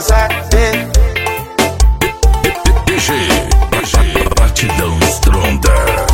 consegue. Batidão estronda.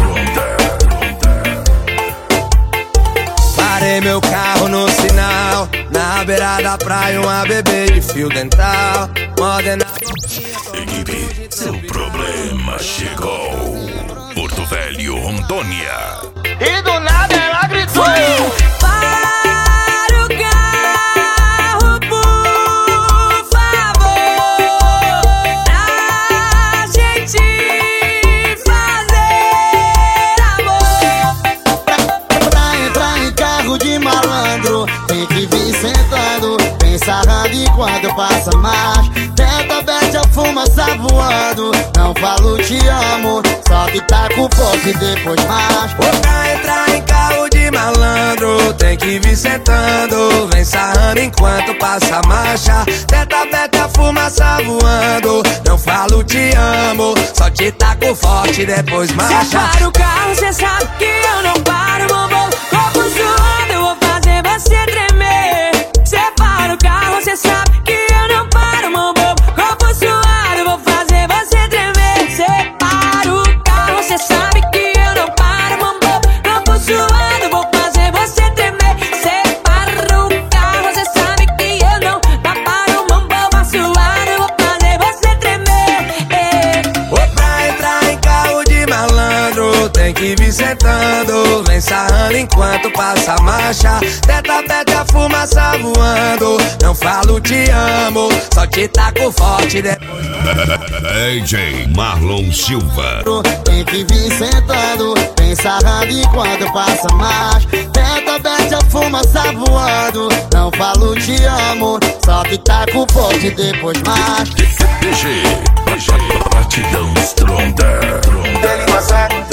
Parei meu carro no sinal, na beira da praia, uma bebê de fio dental. Moderna. Equipe, seu problema chegou. Porto Velho, Rondônia. E do nada ela gritou: para o carro, por favor, pra gente fazer amor. Pra entrar em carro de malandro, tem que vir sentando, bem sarrando enquanto passa mais. Tenta aberta, a fumaça voando. Não falo te amo, só que tá com pouco e depois mais. pra entrar em carro de malandro, tem que vir sentando, vem sarrando enquanto passa a marcha. Teta beta, fumaça voando. Não falo te amo, só te taco forte, depois marcha. Cê para o carro, cê sabe que eu não paro, bobo. Corpo suando, eu vou fazer você tremer. Cê para o carro, cê sabe que eu não paro, bobo. Corpo suado, eu vou fazer você tremer. Cê para o carro, cê sabe que eu não paro, bobo. Corpo suado, eu vou fazer você tremer. Cê para o carro, cê sabe que eu não paro, bobo. Suado, eu vou fazer você tremer. Pra entrar em carro de malandro, tem que vir sentando, vem sarrando enquanto passa a marcha. Teta beta, fumaça voando. Não falo te amo, só te taco forte, depois DJ Marlon Silva. Tem que vir sentando, bem sarrando enquanto passa mais. Tenta aberta, a fumaça voando. Não falo te amo, só que tá com pouco e depois mais. Batidão estronda. ele consegue.